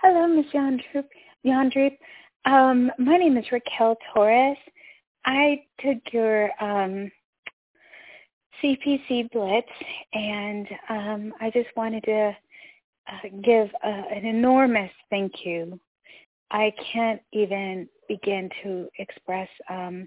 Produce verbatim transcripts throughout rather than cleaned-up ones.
Hello, Miz Yandrup. Yandrup. Um, my name is Raquel Torres. I took your um, C P C Blitz, and um, I just wanted to uh, give a, an enormous thank you. I can't even begin to express um,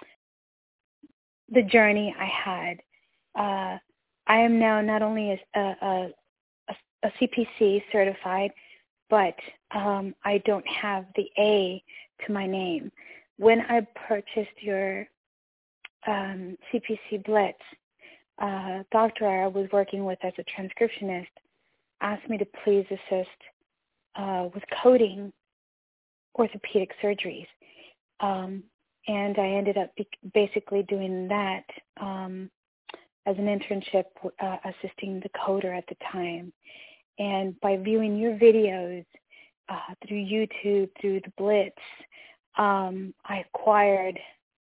the journey I had. Uh, I am now not only a, a, a, a C P C certified, but um, I don't have the A to my name. When I purchased your um, C P C Blitz, uh, doctor I was working with as a transcriptionist asked me to please assist uh, with coding orthopedic surgeries. Um, and I ended up be- basically doing that um, as an internship, uh, assisting the coder at the time. And by viewing your videos uh, through YouTube, through the Blitz, um, I acquired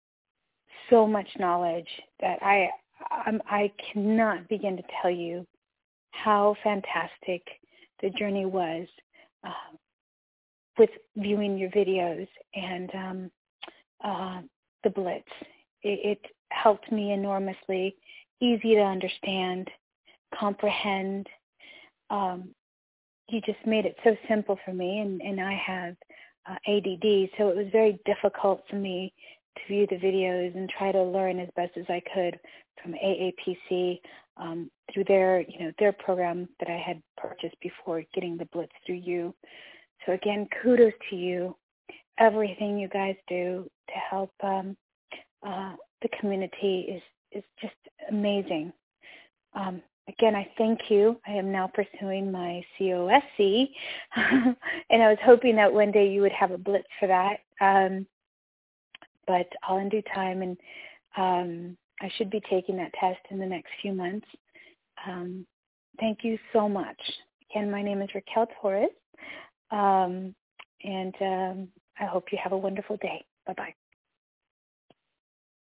so much knowledge that I I'm, I cannot begin to tell you how fantastic the journey was uh, with viewing your videos and um, uh, the Blitz. It, it helped me enormously, easy to understand, comprehend. Um, you just made it so simple for me, and, and I have uh, A D D, so it was very difficult for me to view the videos and try to learn as best as I could from A A P C um, through their, you know, their program that I had purchased before getting the Blitz through you. So again, kudos to you. Everything you guys do to help um, uh, the community is is just amazing. Um, again, I thank you. I am now pursuing my C O S C, and I was hoping that one day you would have a Blitz for that. Um, but all in due time, and um, I should be taking that test in the next few months. Um, thank you so much. Again, my name is Raquel Torres, um, and um, I hope you have a wonderful day. Bye-bye.